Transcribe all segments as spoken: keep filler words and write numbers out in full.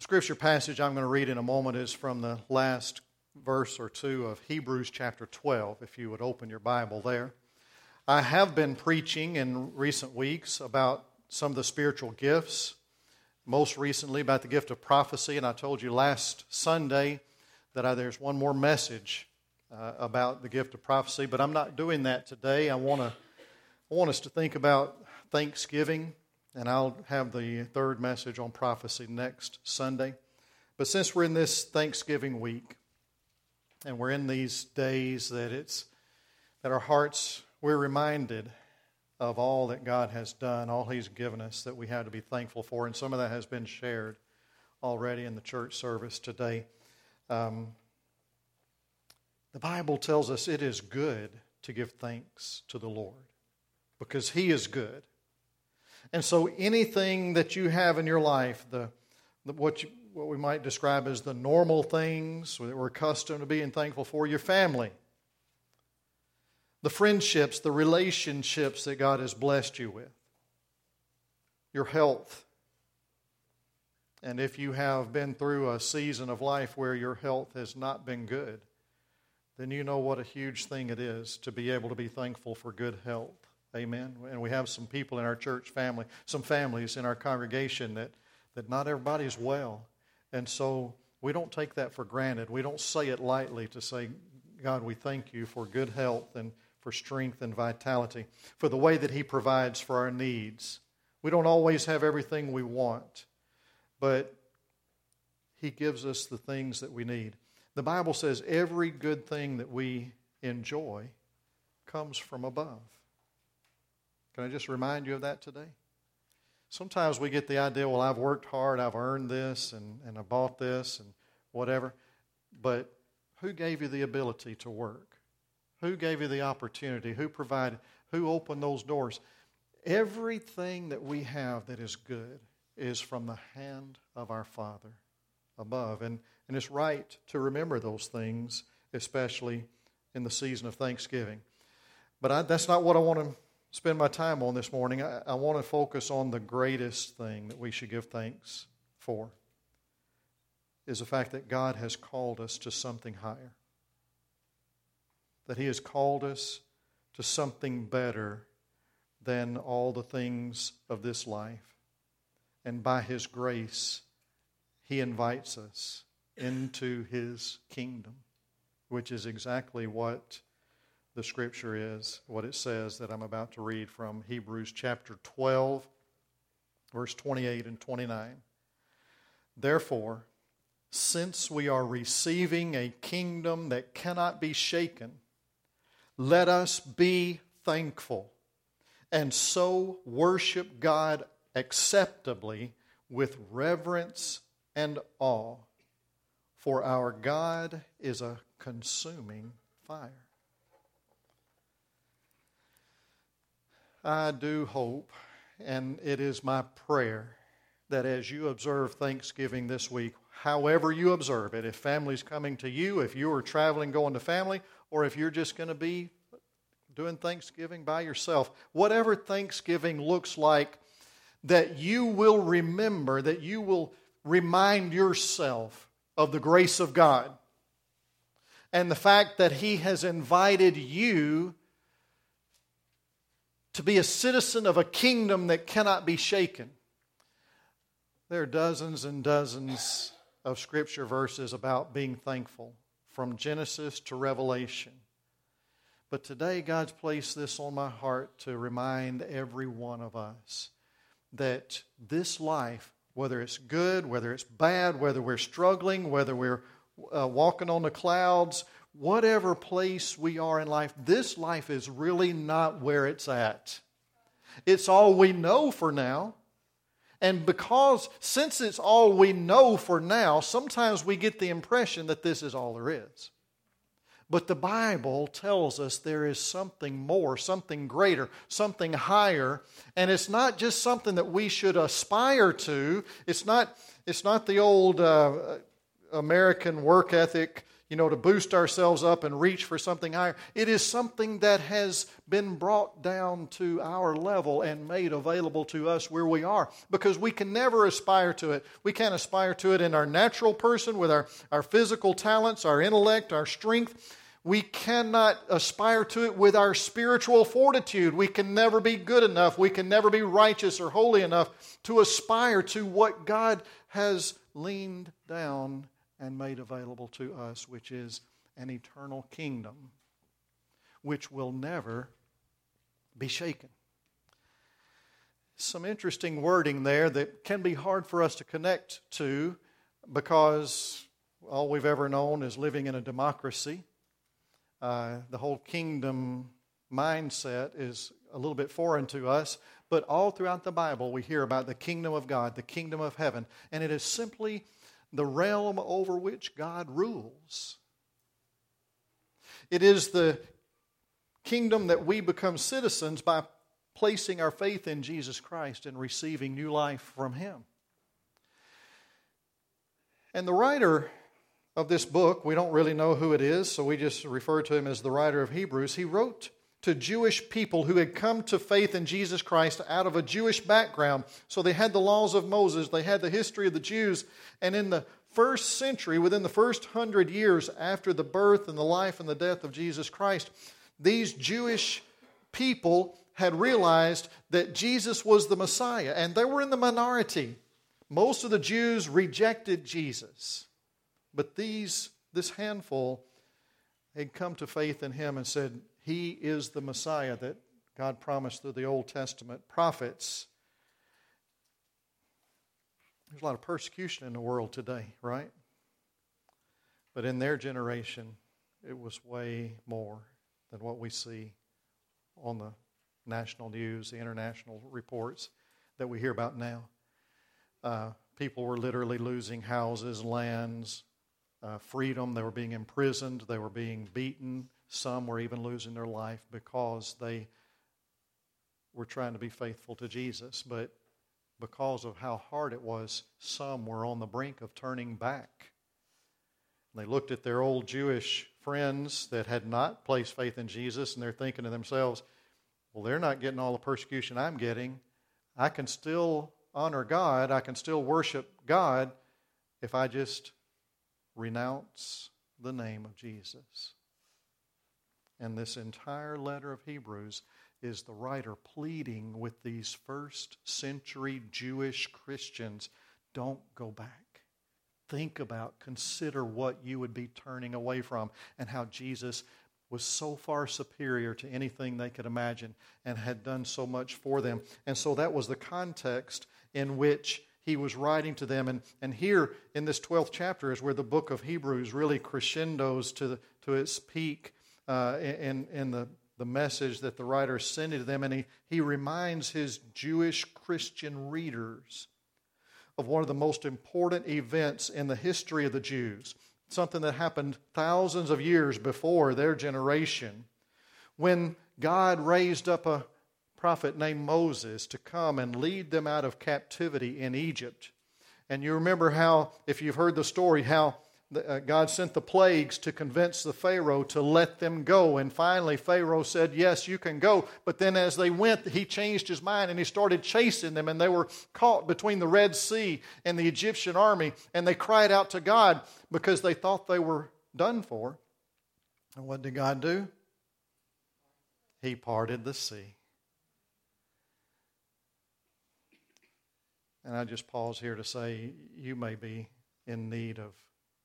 Scripture passage I'm going to read in a moment is from the last verse or two of Hebrews chapter twelve, if you would open your Bible there. I have been preaching in recent weeks about some of the spiritual gifts, most recently about the gift of prophecy, and I told you last Sunday that I, there's one more message uh, about the gift of prophecy, but I'm not doing that today. I want to I want us to think about Thanksgiving, and I'll have the third message on prophecy next Sunday. But since we're in this Thanksgiving week, and we're in these days that it's that our hearts, we're reminded of all that God has done, all He's given us that we have to be thankful for, and some of that has been shared already in the church service today. Um, the Bible tells us it is good to give thanks to the Lord because He is good. And so anything that you have in your life, the, the what you, what we might describe as the normal things that we're accustomed to being thankful for, your family, the friendships, the relationships that God has blessed you with, your health. And if you have been through a season of life where your health has not been good, then you know what a huge thing it is to be able to be thankful for good health. Amen. And we have some people in our church family, some families in our congregation that, that not everybody's well. And so we don't take that for granted. We don't say it lightly to say, God, we thank you for good health and for strength and vitality, for the way that He provides for our needs. We don't always have everything we want, but He gives us the things that we need. The Bible says every good thing that we enjoy comes from above. Can I just remind you of that today? Sometimes we get the idea, well, I've worked hard, I've earned this, and, and I bought this, and whatever. But who gave you the ability to work? Who gave you the opportunity? Who provided? Who opened those doors? Everything that we have that is good is from the hand of our Father above. And, and it's right to remember those things, especially in the season of Thanksgiving. But I, that's not what I want to spend my time on this morning. I, I want to focus on the greatest thing that we should give thanks for, is the fact that God has called us to something higher. That He has called us to something better than all the things of this life. And by His grace, He invites us into His kingdom, which is exactly what the Scripture is, what it says that I'm about to read from Hebrews chapter twelve, verse twenty-eight and twenty-nine. Therefore, since we are receiving a kingdom that cannot be shaken, let us be thankful and so worship God acceptably with reverence and awe, for our God is a consuming fire. I do hope, and it is my prayer, that as you observe Thanksgiving this week, however you observe it, if family's coming to you, if you are traveling going to family, or if you're just going to be doing Thanksgiving by yourself, whatever Thanksgiving looks like, that you will remember, that you will remind yourself of the grace of God and the fact that He has invited you to be a citizen of a kingdom that cannot be shaken. There are dozens and dozens of Scripture verses about being thankful, from Genesis to Revelation. But today God's placed this on my heart to remind every one of us that this life, whether it's good, whether it's bad, whether we're struggling, whether we're uh, walking on the clouds, whatever place we are in life, this life is really not where it's at. It's all we know for now. And because, since it's all we know for now, sometimes we get the impression that this is all there is. But the Bible tells us there is something more, something greater, something higher. And it's not just something that we should aspire to. It's not, it's not the old uh, American work ethic, you know, to boost ourselves up and reach for something higher. It is something that has been brought down to our level and made available to us where we are, because we can never aspire to it. We can't aspire to it in our natural person with our, our physical talents, our intellect, our strength. We cannot aspire to it with our spiritual fortitude. We can never be good enough. We can never be righteous or holy enough to aspire to what God has leaned down and made available to us, which is an eternal kingdom, which will never be shaken. Some interesting wording there that can be hard for us to connect to, because all we've ever known is living in a democracy. Uh, the whole kingdom mindset is a little bit foreign to us, but all throughout the Bible we hear about the kingdom of God, the kingdom of heaven, and it is simply the realm over which God rules. It is the kingdom that we become citizens by placing our faith in Jesus Christ and receiving new life from Him. And the writer of this book, we don't really know who it is, so we just refer to him as the writer of Hebrews. He wrote to Jewish people who had come to faith in Jesus Christ out of a Jewish background. So they had the laws of Moses, they had the history of the Jews, and in the first century, within the first hundred years after the birth and the life and the death of Jesus Christ, these Jewish people had realized that Jesus was the Messiah, and they were in the minority. Most of the Jews rejected Jesus. But these, this handful had come to faith in Him and said, He is the Messiah that God promised through the Old Testament prophets. There's a lot of persecution in the world today, right? But in their generation, it was way more than what we see on the national news, the international reports that we hear about now. Uh, people were literally losing houses, lands, Uh, freedom. They were being imprisoned. They were being beaten. Some were even losing their life because they were trying to be faithful to Jesus. But because of how hard it was, some were on the brink of turning back. And they looked at their old Jewish friends that had not placed faith in Jesus, and they're thinking to themselves, well, they're not getting all the persecution I'm getting. I can still honor God. I can still worship God if I just renounce the name of Jesus. And this entire letter of Hebrews is the writer pleading with these first century Jewish Christians, don't go back. Think about, consider what you would be turning away from, and how Jesus was so far superior to anything they could imagine and had done so much for them. And so that was the context in which he was writing to them. And, and here in this twelfth chapter is where the book of Hebrews really crescendos to, the, to its peak uh, in, in the, the message that the writer is sending to them. And he, he reminds his Jewish Christian readers of one of the most important events in the history of the Jews, something that happened thousands of years before their generation, when God raised up a prophet named Moses to come and lead them out of captivity in Egypt. And you remember how, if you've heard the story, how the, uh, God sent the plagues to convince the Pharaoh to let them go. And finally Pharaoh said, yes, you can go. But then as they went, he changed his mind and he started chasing them. And they were caught between the Red Sea and the Egyptian army. And they cried out to God because they thought they were done for. And what did God do? He parted the sea. And I just pause here to say, you may be in need of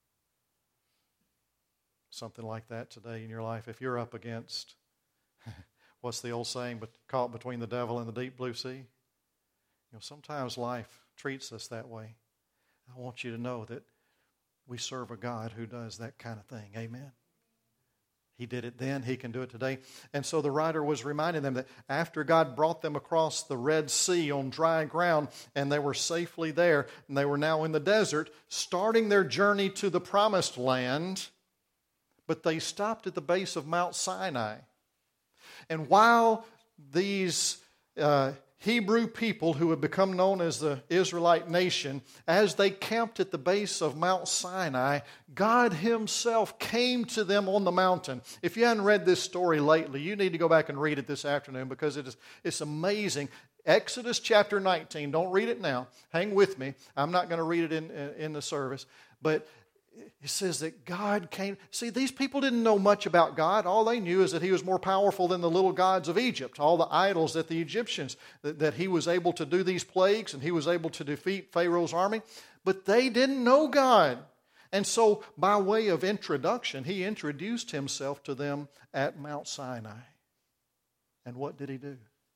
something like that today in your life. If you're up against, what's the old saying, but caught between the devil and the deep blue sea? You know, sometimes life treats us that way. I want you to know that we serve a God who does that kind of thing. Amen. He did it then, he can do it today. And so the writer was reminding them that after God brought them across the Red Sea on dry ground, and they were safely there, and they were now in the desert, starting their journey to the promised land, but they stopped at the base of Mount Sinai. And while these uh, Hebrew people who had become known as the Israelite nation, as they camped at the base of Mount Sinai, God Himself came to them on the mountain. If you haven't read this story lately, you need to go back and read it this afternoon because it is, it's amazing. Exodus chapter nineteen, don't read it now. Hang with me. I'm not going to read it in, in the service. But it says that God came. See, these people didn't know much about God. All they knew is that He was more powerful than the little gods of Egypt, all the idols that the Egyptians, that, that He was able to do these plagues and He was able to defeat Pharaoh's army. But they didn't know God. And so, by way of introduction, He introduced Himself to them at Mount Sinai. And what did He do? It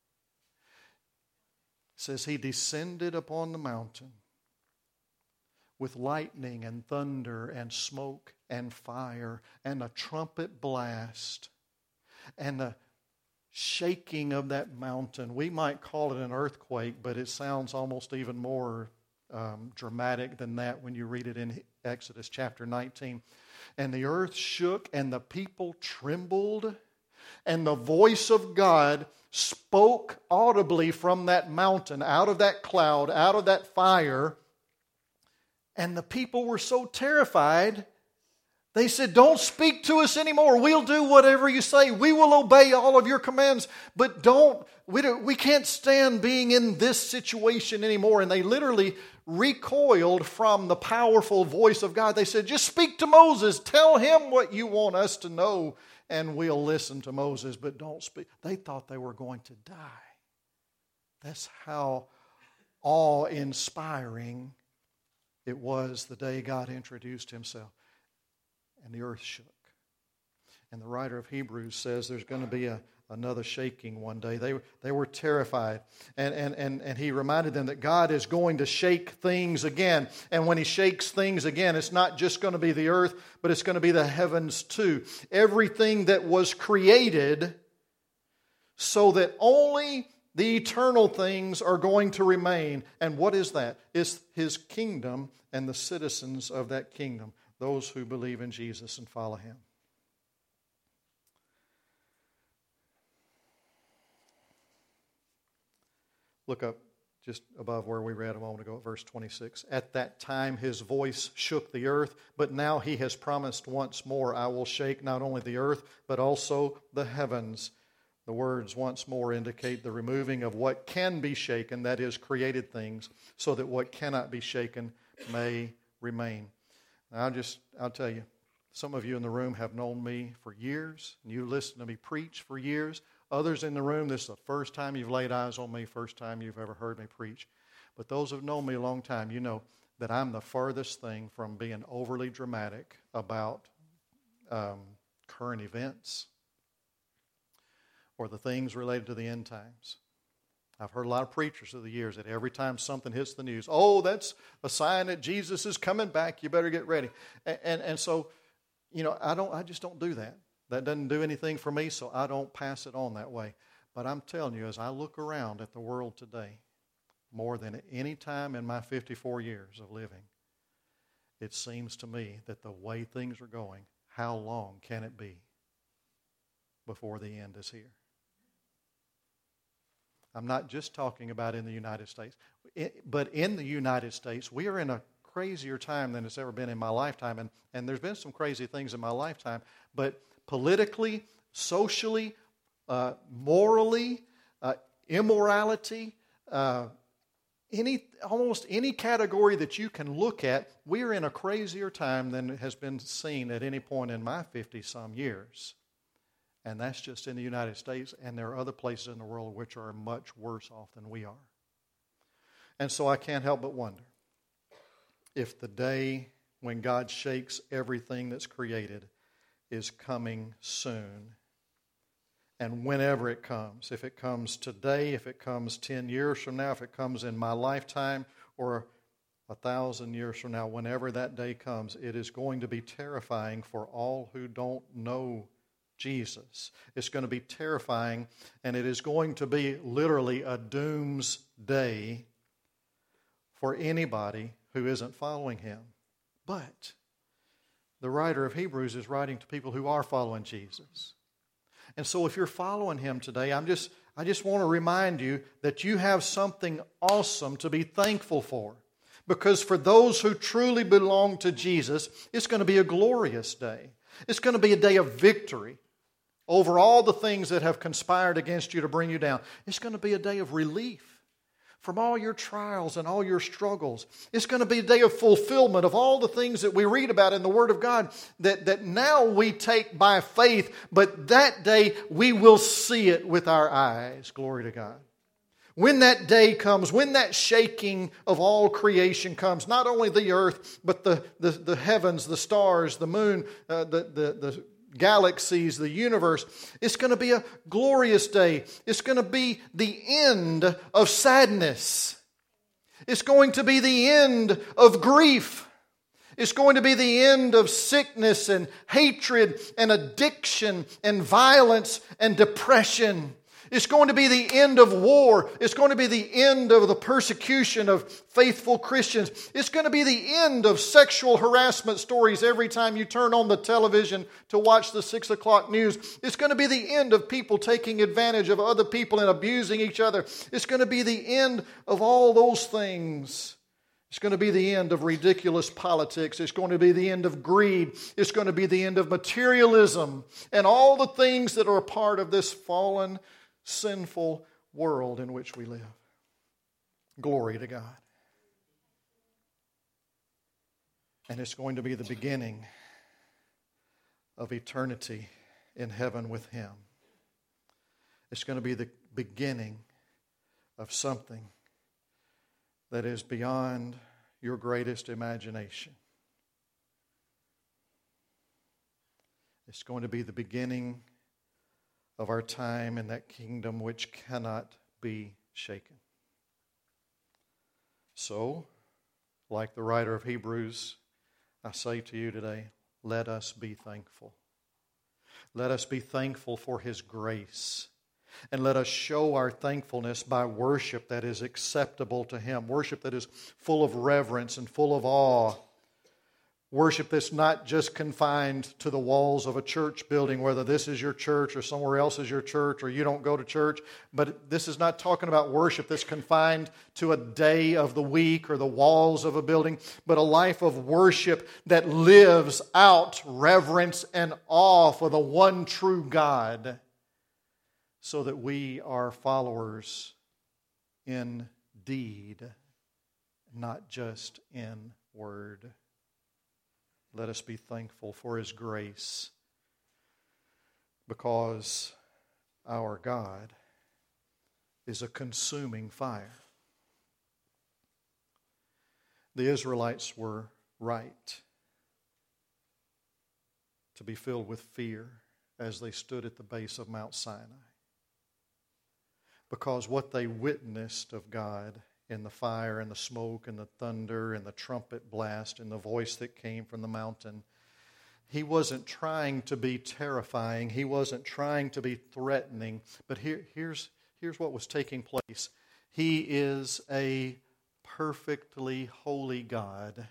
says He descended upon the mountain with lightning and thunder and smoke and fire and a trumpet blast and the shaking of that mountain. We might call it an earthquake, but it sounds almost even more um, dramatic than that when you read it in Exodus chapter nineteen. And the earth shook and the people trembled, and the voice of God spoke audibly from that mountain, out of that cloud, out of that fire. And the people were so terrified, they said, "Don't speak to us anymore. We'll do whatever you say. We will obey all of your commands. But don't, we, don't, we can't stand being in this situation anymore." And they literally recoiled from the powerful voice of God. They said, "Just speak to Moses. Tell him what you want us to know, and we'll listen to Moses. But don't speak." They thought they were going to die. That's how awe-inspiring it was the day God introduced Himself. And the earth shook. And the writer of Hebrews says there's going to be a, another shaking one day. They, they were terrified. And, and, and, and he reminded them that God is going to shake things again. And when He shakes things again, it's not just going to be the earth, but it's going to be the heavens too. Everything that was created so that only the eternal things are going to remain. And what is that? It's His kingdom and the citizens of that kingdom, those who believe in Jesus and follow Him. Look up just above where we read a moment ago, verse twenty-six. "At that time His voice shook the earth, but now He has promised once more, I will shake not only the earth, but also the heavens." The words "once more" indicate the removing of what can be shaken, that is, created things, so that what cannot be shaken may remain. Now, I'll just, I'll tell you, some of you in the room have known me for years, and you listen to me preach for years. Others in the room, this is the first time you've laid eyes on me, first time you've ever heard me preach. But those who have known me a long time, you know that I'm the furthest thing from being overly dramatic about um, current events or the things related to the end times. I've heard a lot of preachers through the years that every time something hits the news, "Oh, that's a sign that Jesus is coming back. You better get ready." And, and, and so, you know, I don't. I just don't do that. That doesn't do anything for me, so I don't pass it on that way. But I'm telling you, as I look around at the world today, more than any time in my fifty-four years of living, it seems to me that the way things are going, how long can it be before the end is here? I'm not just talking about in the United States, but in the United States, we are in a crazier time than it's ever been in my lifetime. And, and there's been some crazy things in my lifetime, but politically, socially, uh, morally, uh, immorality, uh, any almost any category that you can look at, we are in a crazier time than has been seen at any point in my fifty-some years. And that's just in the United States, and there are other places in the world which are much worse off than we are. And so I can't help but wonder if the day when God shakes everything that's created is coming soon. And whenever it comes, if it comes today, if it comes ten years from now, if it comes in my lifetime, or a thousand years from now, whenever that day comes, it is going to be terrifying for all who don't know Jesus. It's going to be terrifying, and it is going to be literally a doomsday for anybody who isn't following Him. But the writer of Hebrews is writing to people who are following Jesus. And so if you're following Him today, I'm just I just want to remind you that you have something awesome to be thankful for. Because for those who truly belong to Jesus, it's going to be a glorious day. It's going to be a day of victory over all the things that have conspired against you to bring you down. It's going to be a day of relief from all your trials and all your struggles. It's going to be a day of fulfillment of all the things that we read about in the Word of God that, that now we take by faith, but that day we will see it with our eyes. Glory to God. When that day comes, when that shaking of all creation comes, not only the earth, but the, the, the heavens, the stars, the moon, uh, the, the, the galaxies, the universe. It's going to be a glorious day. It's going to be the end of sadness. It's going to be the end of grief. It's going to be the end of sickness and hatred and addiction and violence and depression. It's going to be the end of war. It's going to be the end of the persecution of faithful Christians. It's going to be the end of sexual harassment stories every time you turn on the television to watch the six o'clock news. It's going to be the end of people taking advantage of other people and abusing each other. It's going to be the end of all those things. It's going to be the end of ridiculous politics. It's going to be the end of greed. It's going to be the end of materialism and all the things that are a part of this fallen, sinful world in which we live. Glory to God. And it's going to be the beginning of eternity in heaven with Him. It's going to be the beginning of something that is beyond your greatest imagination. It's going to be the beginning of our time in that kingdom which cannot be shaken. So, like the writer of Hebrews, I say to you today, let us be thankful. Let us be thankful for His grace. And let us show our thankfulness by worship that is acceptable to Him. Worship that is full of reverence and full of awe. Worship that's not just confined to the walls of a church building, whether this is your church or somewhere else is your church or you don't go to church. But this is not talking about worship that's confined to a day of the week or the walls of a building, but a life of worship that lives out reverence and awe for the one true God, so that we are followers in deed, not just in word. Let us be thankful for His grace, because our God is a consuming fire. The Israelites were right to be filled with fear as they stood at the base of Mount Sinai, because what they witnessed of God in the fire and the smoke and the thunder and the trumpet blast and the voice that came from the mountain, He wasn't trying to be terrifying. He wasn't trying to be threatening. But here, here's, here's what was taking place. He is a perfectly holy God.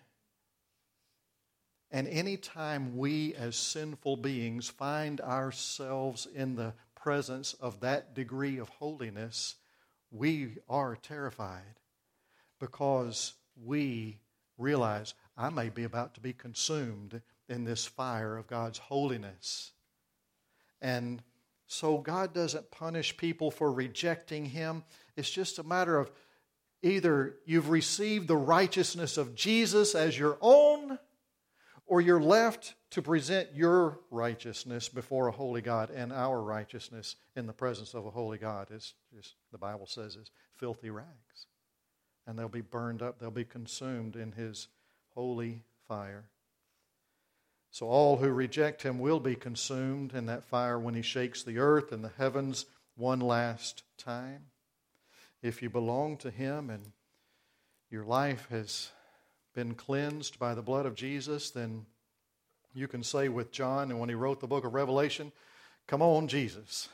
And anytime we as sinful beings find ourselves in the presence of that degree of holiness, we are terrified, because we realize I may be about to be consumed in this fire of God's holiness. And so God doesn't punish people for rejecting Him. It's just a matter of either you've received the righteousness of Jesus as your own, or you're left to present your righteousness before a holy God. And our righteousness in the presence of a holy God is, is the Bible says, is filthy rags. And they'll be burned up, they'll be consumed in His holy fire. So all who reject Him will be consumed in that fire when He shakes the earth and the heavens one last time. If you belong to Him and your life has been cleansed by the blood of Jesus, then you can say with John, and when he wrote the book of Revelation, come on, Jesus.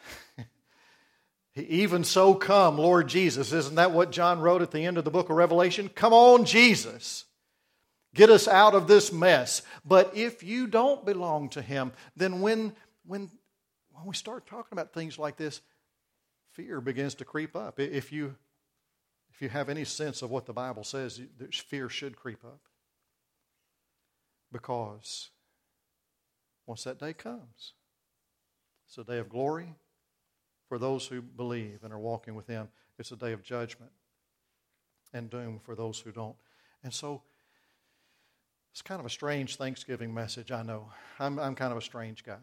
Even so come, Lord Jesus. Isn't that what John wrote at the end of the book of Revelation? Come on, Jesus. Get us out of this mess. But if you don't belong to Him, then when, when, when we start talking about things like this, fear begins to creep up. If you, if you have any sense of what the Bible says, fear should creep up. Because once that day comes, it's a day of glory for those who believe and are walking with Him. It's a day of judgment and doom for those who don't. And so, it's kind of a strange Thanksgiving message, I know. I'm, I'm kind of a strange guy.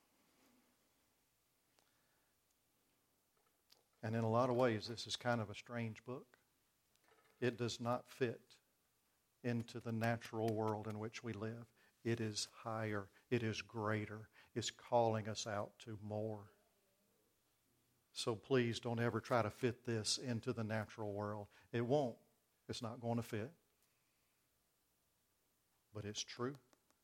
And in a lot of ways, this is kind of a strange book. It does not fit into the natural world in which we live. It is higher. It is greater. It's calling us out to more. So please don't ever try to fit this into the natural world. It won't. It's not going to fit. But it's true.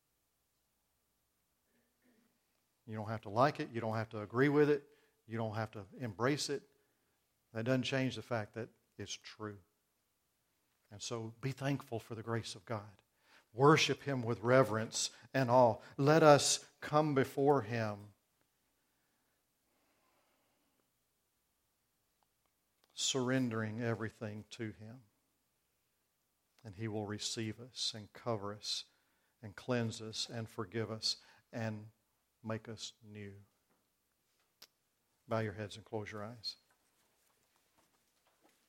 You don't have to like it. You don't have to agree with it. You don't have to embrace it. That doesn't change the fact that it's true. And so be thankful for the grace of God. Worship Him with reverence and awe. Let us come before Him surrendering everything to Him. And He will receive us and cover us and cleanse us and forgive us and make us new. Bow your heads and close your eyes.